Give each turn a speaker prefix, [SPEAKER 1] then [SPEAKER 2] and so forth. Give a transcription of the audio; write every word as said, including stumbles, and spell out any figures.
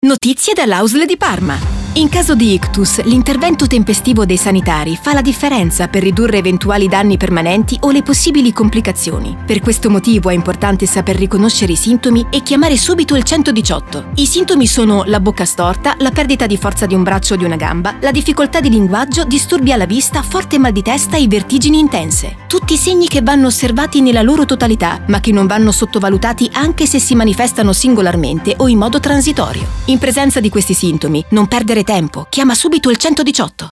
[SPEAKER 1] Notizie dall'A U S L di Parma. In caso di ictus, l'intervento tempestivo dei sanitari fa la differenza per ridurre eventuali danni permanenti o le possibili complicazioni. Per questo motivo è importante saper riconoscere i sintomi e chiamare subito il centodiciotto. I sintomi sono la bocca storta, la perdita di forza di un braccio o di una gamba, la difficoltà di linguaggio, disturbi alla vista, forte mal di testa e vertigini intense. Tutti segni che vanno osservati nella loro totalità, ma che non vanno sottovalutati anche se si manifestano singolarmente o in modo transitorio. In presenza di questi sintomi, non perdere tempo, chiama subito il centodiciotto.